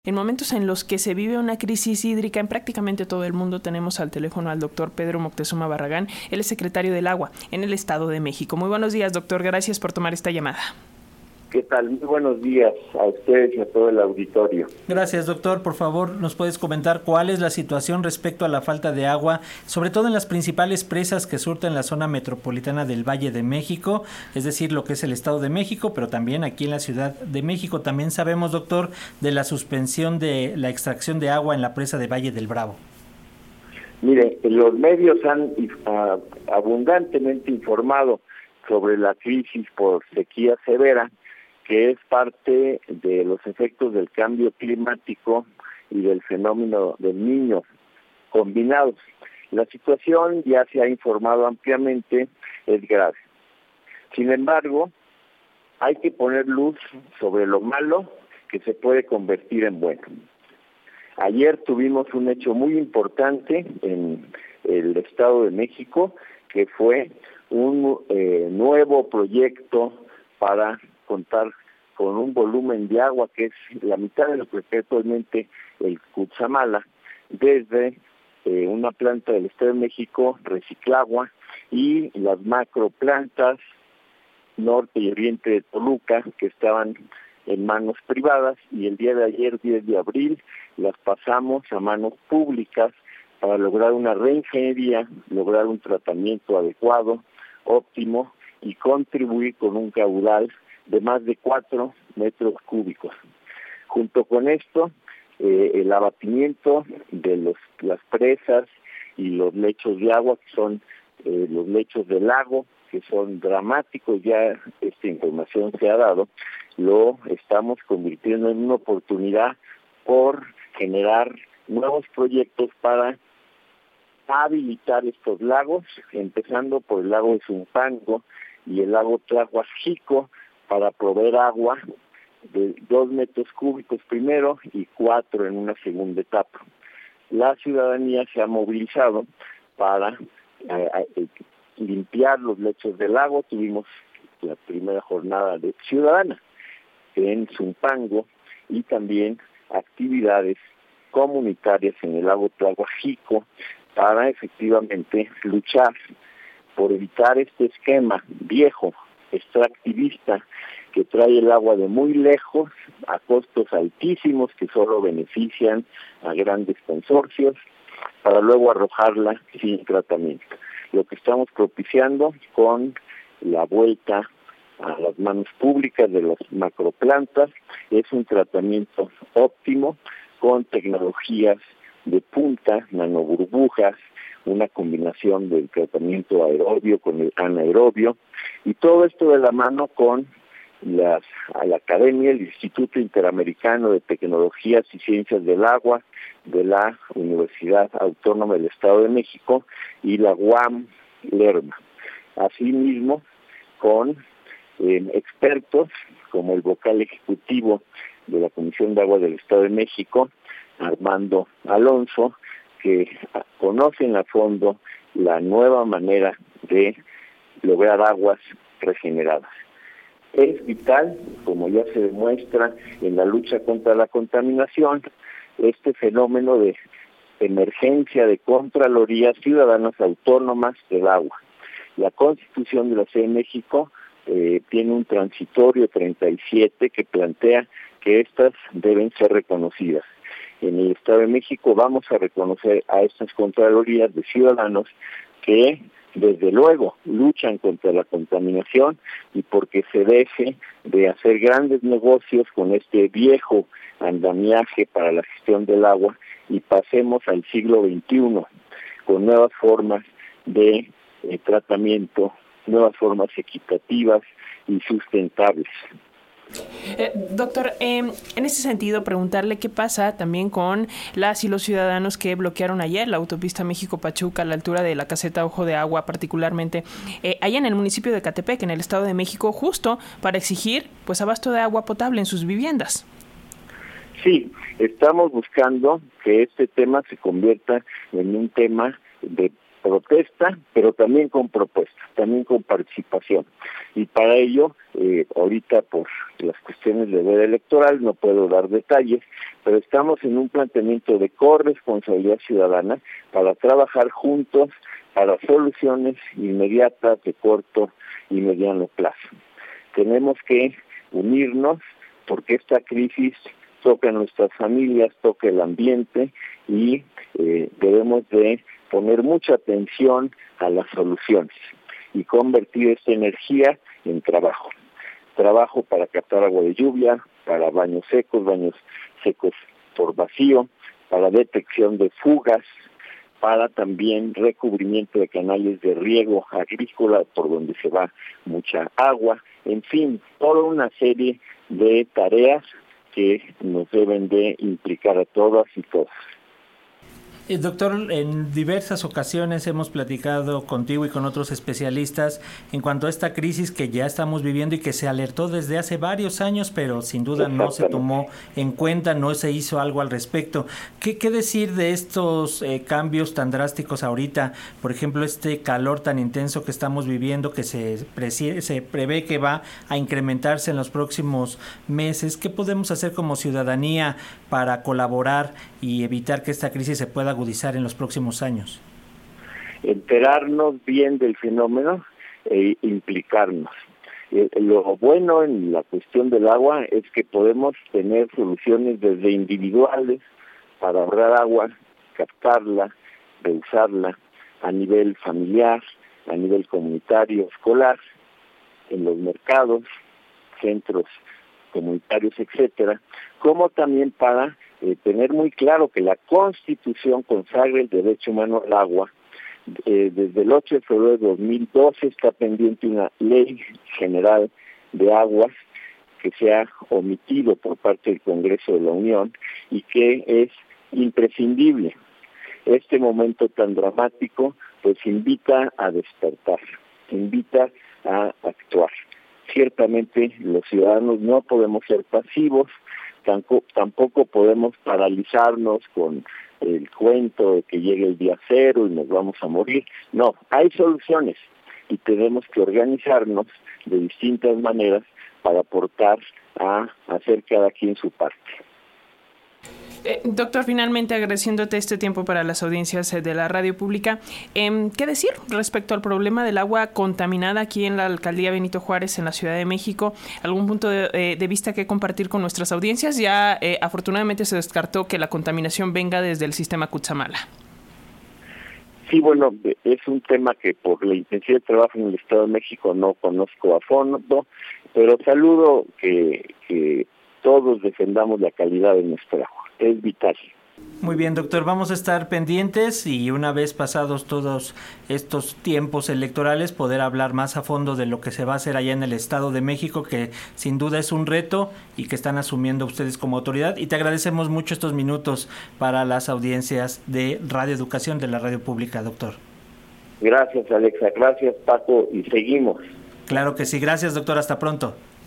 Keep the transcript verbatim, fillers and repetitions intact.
En momentos en los que se vive una crisis hídrica en prácticamente todo el mundo, tenemos al teléfono al doctor Pedro Moctezuma Barragán. Él es secretario del Agua en el Estado de México. Muy buenos días, doctor. Gracias por tomar esta llamada. ¿Qué tal? Muy buenos días a ustedes y a todo el auditorio. Gracias, doctor. Por favor, ¿nos puedes comentar cuál es la situación respecto a la falta de agua, sobre todo en las principales presas que surten la zona metropolitana del Valle de México, es decir, lo que es el Estado de México, pero también aquí en la Ciudad de México? También sabemos, doctor, de la suspensión de la extracción de agua en la presa de Valle del Bravo. Mire, los medios han uh, abundantemente informado sobre la crisis por sequía severa, que es parte de los efectos del cambio climático y del fenómeno del Niño combinados. La situación ya se ha informado ampliamente, es grave. Sin embargo, hay que poner luz sobre lo malo que se puede convertir en bueno. Ayer tuvimos un hecho muy importante en el Estado de México, que fue un eh, nuevo proyecto para contar con un volumen de agua que es la mitad de lo que es actualmente el Cutzamala, desde eh, una planta del Estado de México, Reciclagua, y las macroplantas norte y oriente de Toluca, que estaban en manos privadas, y el día de ayer, diez de abril, las pasamos a manos públicas para lograr una reingeniería, lograr un tratamiento adecuado, óptimo, y contribuir con un caudal de más de cuatro metros cúbicos. Junto con esto, eh, el abatimiento de los, las presas y los lechos de agua, que son eh, los lechos del lago, que son dramáticos, ya esta información se ha dado, lo estamos convirtiendo en una oportunidad por generar nuevos proyectos para habilitar estos lagos, empezando por el lago de Zumpango y el lago Tlahuaxico, para proveer agua de dos metros cúbicos primero y cuatro en una segunda etapa. La ciudadanía se ha movilizado para eh, eh, limpiar los lechos del lago. Tuvimos la primera jornada de ciudadana en Zumpango y también actividades comunitarias en el lago Tlahuaxico para efectivamente luchar por evitar este esquema viejo, extractivista, que trae el agua de muy lejos a costos altísimos que solo benefician a grandes consorcios para luego arrojarla sin tratamiento. Lo que estamos propiciando con la vuelta a las manos públicas de las macroplantas es un tratamiento óptimo con tecnologías de punta, nanoburbujas, una combinación del tratamiento aerobio con el anaerobio, y todo esto de la mano con las, a la Academia, el Instituto Interamericano de Tecnologías y Ciencias del Agua de la Universidad Autónoma del Estado de México y la U A M Lerma. Asimismo, con eh, expertos como el vocal ejecutivo de la Comisión de Agua del Estado de México, Armando Alonso, que conocen a fondo la nueva manera de lograr aguas regeneradas. Es vital, como ya se demuestra en la lucha contra la contaminación, este fenómeno de emergencia de Contralorías Ciudadanas Autónomas del Agua. La Constitución de la Ciudad de México eh, tiene un transitorio treinta y siete que plantea que estas deben ser reconocidas. En el Estado de México vamos a reconocer a estas Contralorías de ciudadanos que desde luego luchan contra la contaminación y porque se deje de hacer grandes negocios con este viejo andamiaje para la gestión del agua y pasemos al siglo veintiuno con nuevas formas de eh, tratamiento, nuevas formas equitativas y sustentables. Eh, doctor, eh, en ese sentido, preguntarle qué pasa también con las y los ciudadanos que bloquearon ayer la autopista México-Pachuca a la altura de la caseta Ojo de Agua, particularmente eh, allá en el municipio de Ecatepec, en el Estado de México, justo para exigir pues abasto de agua potable en sus viviendas. Sí, estamos buscando que este tema se convierta en un tema de protesta, pero también con propuestas, también con participación. Y para ello, eh, ahorita por las cuestiones de veda electoral no puedo dar detalles, pero estamos en un planteamiento de corresponsabilidad ciudadana para trabajar juntos para soluciones inmediatas de corto y mediano plazo. Tenemos que unirnos porque esta crisis toca a nuestras familias, toca el ambiente y eh, debemos de poner mucha atención a las soluciones y convertir esta energía en trabajo. Trabajo para captar agua de lluvia, para baños secos, baños secos por vacío, para detección de fugas, para también recubrimiento de canales de riego agrícola por donde se va mucha agua, en fin, toda una serie de tareas que nos deben de implicar a todas y todos. Eh, doctor, en diversas ocasiones hemos platicado contigo y con otros especialistas en cuanto a esta crisis que ya estamos viviendo y que se alertó desde hace varios años, pero sin duda no se tomó en cuenta, no se hizo algo al respecto. ¿Qué, qué decir de estos eh, cambios tan drásticos ahorita? Por ejemplo, este calor tan intenso que estamos viviendo, que se, precie, se prevé que va a incrementarse en los próximos meses. ¿Qué podemos hacer como ciudadanía para colaborar y evitar que esta crisis se pueda agudizar en los próximos años? Enterarnos bien del fenómeno e implicarnos. Eh, lo bueno en la cuestión del agua es que podemos tener soluciones desde individuales para ahorrar agua, captarla, reusarla a nivel familiar, a nivel comunitario, escolar, en los mercados, centros comunitarios, etcétera, como también para eh, tener muy claro que la Constitución consagra el derecho humano al agua. Eh, desde el ocho de febrero de dos mil doce está pendiente una ley general de aguas que se ha omitido por parte del Congreso de la Unión y que es imprescindible. Este momento tan dramático pues invita a despertar, invita a actuar. Ciertamente los ciudadanos no podemos ser pasivos, tampoco, tampoco podemos paralizarnos con el cuento de que llegue el día cero y nos vamos a morir. No, hay soluciones y tenemos que organizarnos de distintas maneras para aportar a hacer cada quien su parte. Eh, doctor, finalmente agradeciéndote este tiempo para las audiencias de la radio pública, eh, ¿qué decir respecto al problema del agua contaminada aquí en la alcaldía Benito Juárez, en la Ciudad de México? ¿Algún punto de, eh, de vista que compartir con nuestras audiencias? Ya eh, afortunadamente se descartó que la contaminación venga desde el sistema Cutzamala. Sí, bueno, es un tema que por la intensidad de trabajo en el Estado de México no conozco a fondo, pero saludo que, que todos defendamos la calidad de nuestra agua. Es vital. Muy bien, doctor, vamos a estar pendientes y una vez pasados todos estos tiempos electorales poder hablar más a fondo de lo que se va a hacer allá en el Estado de México, que sin duda es un reto y que están asumiendo ustedes como autoridad. Y te agradecemos mucho estos minutos para las audiencias de Radio Educación de la Radio Pública, doctor. Gracias, Alexa. Gracias, Paco. Y seguimos. Claro que sí. Gracias, doctor. Hasta pronto.